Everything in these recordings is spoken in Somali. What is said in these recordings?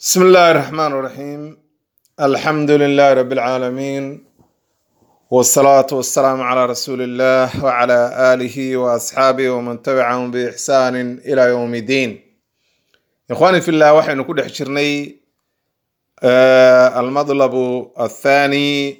بسم الله الرحمن الرحيم. الحمد لله رب العالمين، والصلاة والسلام على رسول الله وعلى آله وأصحابه ومن تبعهم بإحسان إلى يوم الدين. إخواني في الله، وحين نكون حشرني المطلب الثاني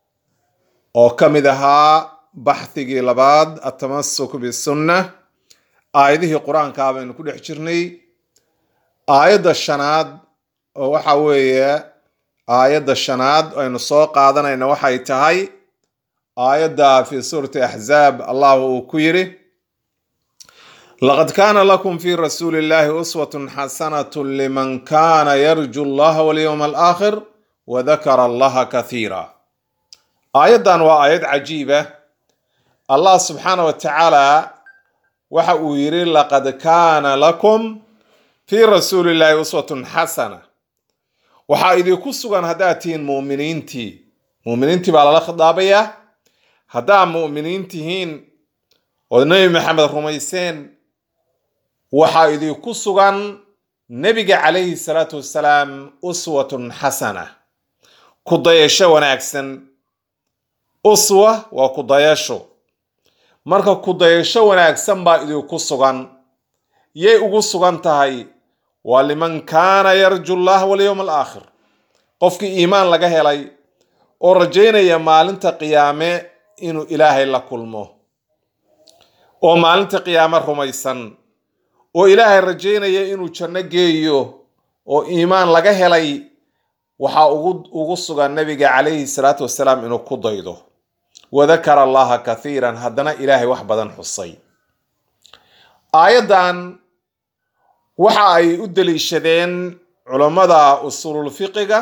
وكمدها بحثي لبعض التمسك بالسنة. آيده قرآن كامل نكون حشرني آية الشناد oo waxa weeye aayadda shanaad aynu soo qaadanayna waxay tahay aayadda fi suurati ahzaab. Allah uu ku yiri laqad kana lakum fi rasulillahi uswatun hasanatun liman kana yarju Allah wal yawmal akhir wa dhakara Allah kathira. Aayaddan waa aayad cajiiba. Allah subhanahu wa ta'ala waxa uu yiri laqad kana lakum fi rasulillahi uswatun hasana. waxaa idinku sugan haddaad tihiin mu'miniintii baa lala khidaabayaa. haddaad mu'miniin tihiin oo nebi maxamed rumayseen, waxaa idinku sugan nebiga calayhi salaatu wassalaam uswatun xasana, ku dayasho wanaagsan. uswa waa ku dayasho, marka ku dayasho wanaagsan baa idinku sugan. yay ugu sugan tahay? ولمن كان يرجو الله واليوم الآخر. qofkii iimaan laga helay oo rajaynaya maalinta qiyaame inuu ilaahay la kulmo, oo maalinta qiyaame rumaysan, oo ilaahay rajaynaya inuu janno geeyo, oo iimaan laga helay, waxaa ugu sugan nabiga calayhi salaatu wassalaam inuu ku daydo. wadakara allaha kathiiran, haddana ilaahay wax badan xusay. aayaddan waxa ay u daliishadeen culammada usulul fiqiga.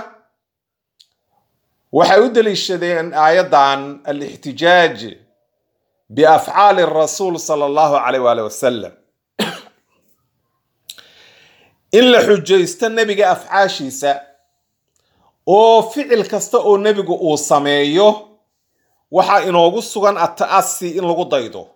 waxay u daliishadeen aayaddan al-ihtijaaj biafcaali rasuul sala allahu calayh waali wasalam, in la xujaysto nebiga afcaashiisa, oo ficil kasta oo nebigu uu sameeyo waxaa inoogu sugan at-ta'asi in lagu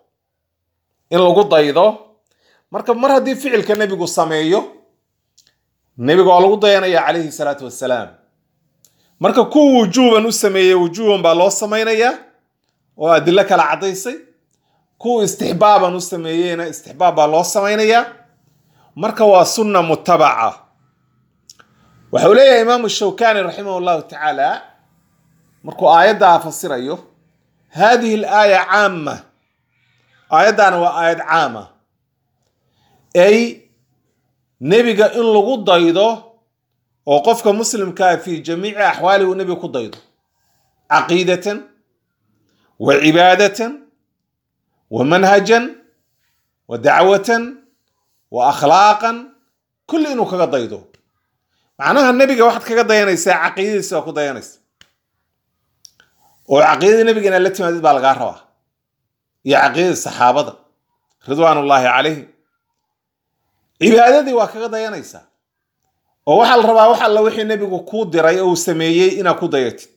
daydo. marka mar haddii ficilka nebigu sameeyo, nebiga waa lagu dayanaya calayhi salaatu wassalaam. marka kuwa wujuuban u sameeyey wujuuban baa loo samaynayaa oo adilo kala caddaysay. kuwa istixbaaban u sameeyeyna istixbaab baa loo samaynayaa. marka waa sunna mutabaca. waxau leeyahay imaamu shawkani raximah llahu tacaala markuu aayaddaa fasirayo, hadihi al-aaya caama, aayaddaana waa aayad caama, ay nebiga in lagu daydo oo qofka muslimkaa fi jamiici axwaalihi uu nebiga ku daydo, caqiidatan wa cibaadatan wa manhajan wa dacwatan wa akhlaaqan, kulli inuu kaga daydo. macnaha nebiga waxaad kaga dayanaysaa caqiidadiisa waa ku dayanaysa, oo caqiidadii nebiga inaad la timaadid baa lagaa rabaa, iyo caqiidadii saxaabada ridwaanullaahi calayhim. cibaadadii waa kaga dayanaysaa, oo waxaa la rabaa wax alla wixii nebigu kuu diray oo uu sameeyey inaad ku dayatid.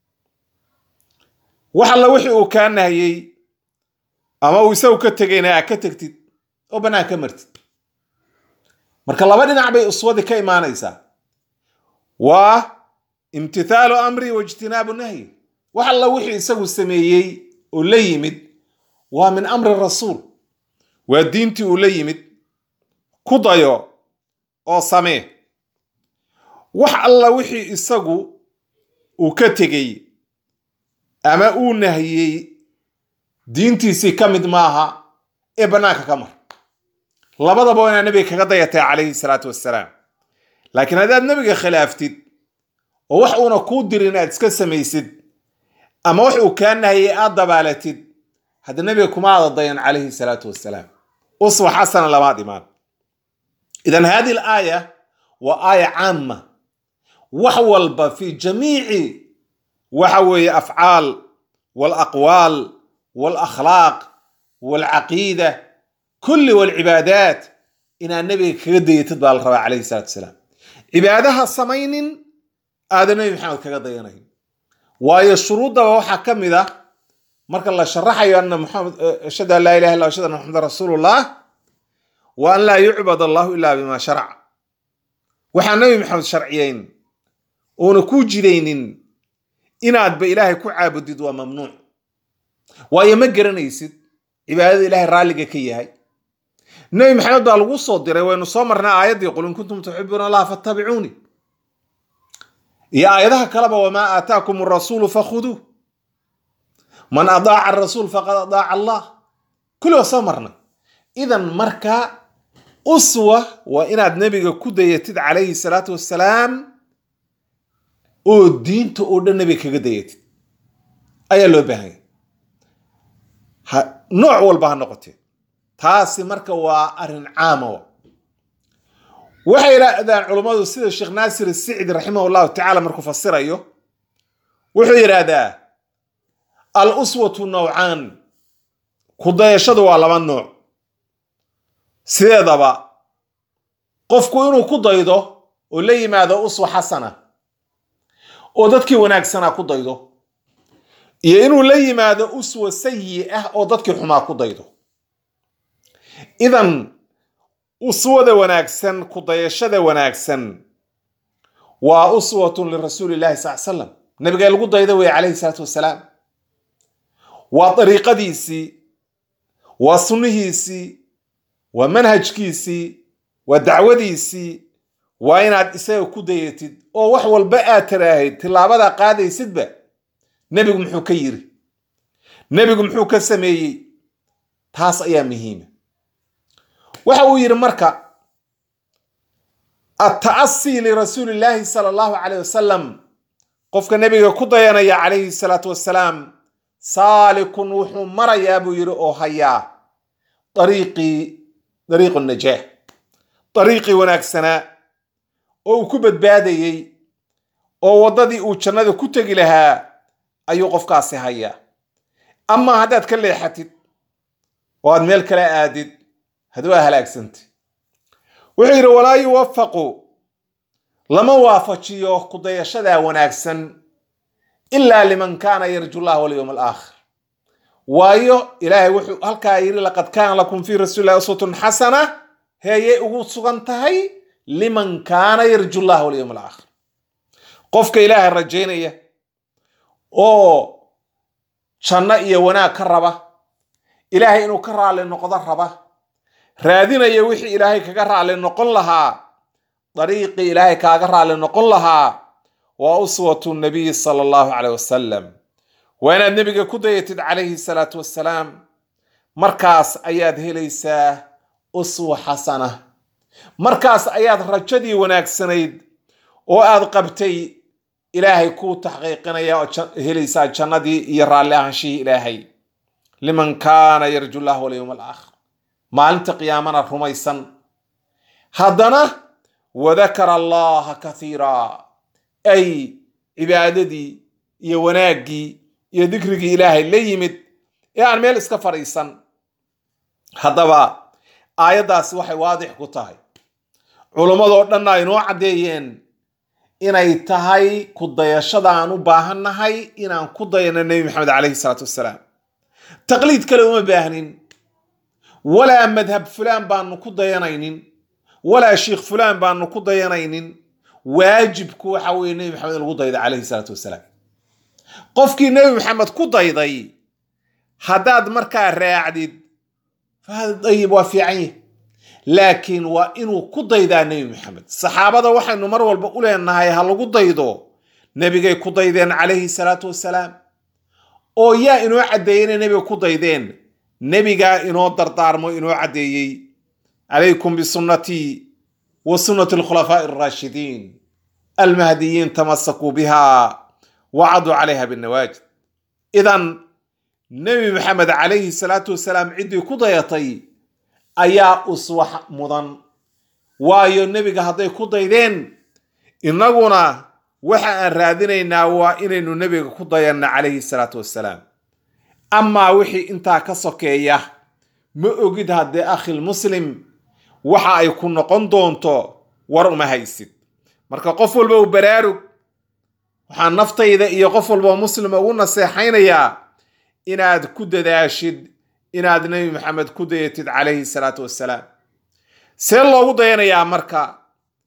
wax alla wixii uu kaa nahiyey ama uu isagu ka tegayna aad ka tegtid oo bannaan ka martid. marka laba dhinac bay uswadii ka imaanaysaa. waa imtithaalu amri wa ijtinaabu nahyi. wax alla wixii isagu sameeyey oo la yimid waa min amri rasuul, waa diintii uu la yimid. ku dayo oo samee. wax alla wixii isagu uu ka tegay ama uu nahiyey diintiisii ka mid maaha ee bannaanka ka mar. labadaba waa inaad nebiga kaga dayatay calayhi salaatu wassalaam. laakiin haddaad nebiga khilaaftid oo wax uuna kuu dirin aad iska samaysid, ama wax uu kaa nahiyey aad dabaalatid, hadda nebiga kuma aada dayan calayhi salaatu wassalaam. uswa xasana lamaad imaan. إذن هذه الآية وآية عامة، وحول في جميع وحوي أفعال والأقوال والأخلاق والعقيدة كل والعبادات إن النبي كقدي يتبع الرب عليه الصلاة والسلام. عبادها الصمين هذا النبي محمد كقدي ينهي. وهي الشروط وحكم ذا مرك الله شرحه أن محمد أشهد أن لا إله إلا الله وأشهد أن محمد رسول الله، وأن لا يعبد الله إلا بما شرع. waxaa nabi maxamed sharciyeyn oona ku jidaynin inaadba ilaahay ku caabudid waa mamnuuc waayo ma garanaysid cibaadada ilaahay raalliga ka yahay nabi maxamed baa lagu soo diray waynu soo marnay aayaddii qul in kuntum tuxibuuna allaha fattabicuuni iyo aayadaha kaleba wamaa aataakum arasuulu fakhuduuh man adaaca arasuul faqad adaaca allah kulli waa soo marnay idan marka uswa waa inaad nebiga ku dayatid calayhi salaatu wassalaam oo diinta oo dhan nebiga kaga dayatid ayaa loo baahanya nooc walba ha noqotee taasi marka waa arrin caama waxay yidhaahdaan culummadu sida sheekh naasir asicdi raximah allahu tacaala markuu fasirayo wuxuu yidhaahdaa al uswatu nawcaan ku dayashadu waa laba nooc sideedaba qofku inuu ku daydo oo la yimaado uswa xasana oo dadkii wanaagsanaa ku daydo iyo inuu la yimaado uswa sayi ah oo dadkii xumaa ku daydo idan uswada wanaagsan ku dayashada wanaagsan waa uswatun lirasuulillahi sal salam nabiga lagu dayda wey calayhi salaatu wassalaam waa dariiqadiisii waa sunnihiisii waa manhajkiisii waa dacwadiisii waa inaad isaga ku dayatid oo wax walba aad tiraahid tillaabada qaadaysidba nebigu muxuu ka yiri nebigu muxuu ka sameeyey taas ayaa muhiima waxa uu yiri marka at-ta'assi li rasuulillahi sallallahu alayhi wasallam qofka nabiga ku dayanaya calayhi salaatu wassalaam saalikun wuxuu marayaa buu yiri oo hayaa dariiqu najaah dariiqii wanaagsanaa oo uu ku badbaadayey oo waddadii uu jannada ku tegi lahaa ayuu qofkaasi hayaa ama haddaad ka leexatid oo aad meel kale aadid هذا هلاكسنت وحير ولا يوفق لما وافقيه قضية شذا وناكسن إلا لمن كان يرجو الله واليوم الآخر وايو إلهي وحو هل كاير لقد كان لكم في رسول الله أسوة حسنة هي أغوصغنتهي لمن كان يرجو الله واليوم الآخر قفك إلهي الرجينية أو شنائي وناك الربا إلهي إنو كرع لنقضى الربا raadinaya wixii ilaahay kaga raali noqon lahaa dariiqii ilaahay kaaga raali noqon lahaa waa uswatu nabiy sallallahu alayhi wasallam waa inaad nabiga ku dayatid calayhi salaatu wassalaam markaas ayaad helaysaa uswa xasana markaas ayaad rajadii wanaagsanayd oo aad qabtay ilaahay ku taxqiiqinaya oo helaysaa jannadii iyo raali ahaanshihii ilaahay liman kaana yarju llaha wal yawmal aakhir maalinta qiyaamana rumaysan haddana wadakara allaha kathiira ay cibaadadii iyo wanaaggii iyo dikrigii ilaahay la yimid ee aan meel iska fadhiisan haddaba aayaddaasi waxay waadix ku tahay culimmadoo dhanna ay noo caddeeyeen inay tahay ku dayashada aan u baahannahay inaan ku dayano nebi maxamed calayhi salaatu wassalaam taqliid kale uma baahnin ولا مذهب فلان بان نكو ديانينين ولا شيخ فلان بان نكو ديانينين واجب كو حوي النبي محمد الغضيض عليه الصلاة والسلام قفكي النبي محمد كو ضيضي حداد مركا راعدد فهذا طيب وفي عيه لكن وإنو كو ضيضا النبي محمد الصحابة وحي إنو مروا البقولة إنها يهلقو ضيضو نبي جاي كو ضيضين عليه الصلاة والسلام أو يا إنو عدين النبي كو ضيضين نبيغا إنو دردارمو إنو عديي عليكم بسنتي وسنة الخلفاء الراشدين المهديين تمسكوا بها وعدوا عليها بالنواجد إذن نبي محمد عليه الصلاة والسلام عدي كضيطي أيا أسوح مضن وايو النبي هذي كضيدين إنغونا وحا رادينينا وإنو النبي كضينا عليه الصلاة والسلام أما وحي انتا كسوكية مؤجد هدي أخي المسلم وحا يكون قندونتو ورق ما هيسد مركا قفل بو برارو وحا نفطي إذا إيا قفل بو مسلم أقولنا سيحين يا إناد كود داشد إناد نبي محمد كود يتد عليه الصلاة والسلام سير الله ودينا يا مركا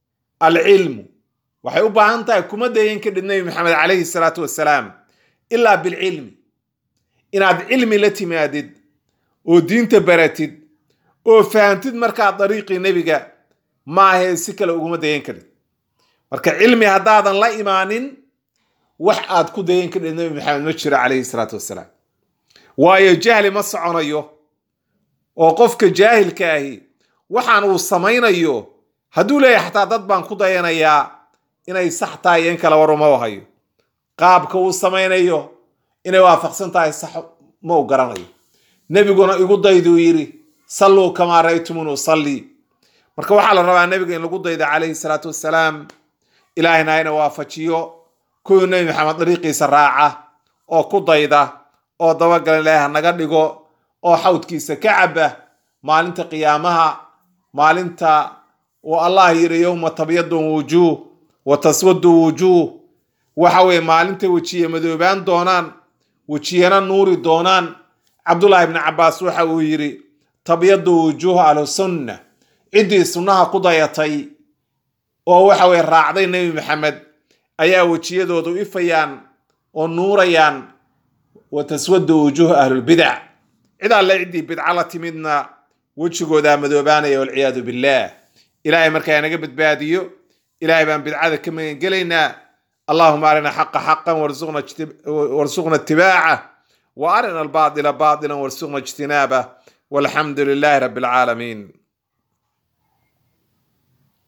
alcilmu waxay u baahan tahay kuma dayan kadhib nebi maxamed calayhi salaatu wasalaam ilaa bilcilmi inaad cilmi la timaadid oo diinta baratid oo fahantid markaa dariiqii nebiga maahae si kale uguma dayan kadhid marka cilmi haddaadan la imaanin wax aad ku dayan kadhid nebi maxamed ma jiro calayhi salaatu wasalaam waayo jahli ma soconayo oo qofka jaahilka ahi waxaan uu samaynayo hadduu leeyahay xataa dad baan ku dayanayaa inay sax tahay in kala war uma hayo qaabka uu samaynayo inay waafaqsan tahay sax ma u garanayo nebiguna igu dayduu yidhi salluu kamaa ra'aytumuun usalli marka waxaa la rabaa nebiga in lagu dayda calayhi salaatu wasalaam ilaahina ina waafajiyo kuwii nebi maxamed dariiqiisa raaca oo ku dayda oo dabagala ilaahi naga dhigo oo xawdkiisa ka caba maalinta qiyaamaha maalinta uu allah yiri yawma tabyaddu wujuh wa taswaddu wujuh waxa weeye maalinta wejiye madoobaan doonaan wejiyana nuuri doonaan cabdullaahi ibn cabbaas waxa uu yiri tabyaddu wujuh ahlu sunna cidii sunnaha ku dayatay oo waxa weeye raacday nebi maxamed ayaa wejiyadoodu ifayaan oo nuurayaan wa taswaddu wujuh ahlul bid'ah cida la cidii bidca la timidna wejigooda madoobaanaya wal ciyaadu billah ilaahay markaa naga badbaadiyo ilaahay baan bidcada ka magan gelaynaa اللهم أرنا حق حقا وارزقنا اتباعه وأرنا الباطل باطلا وارزقنا اجتنابه والحمد لله رب العالمين.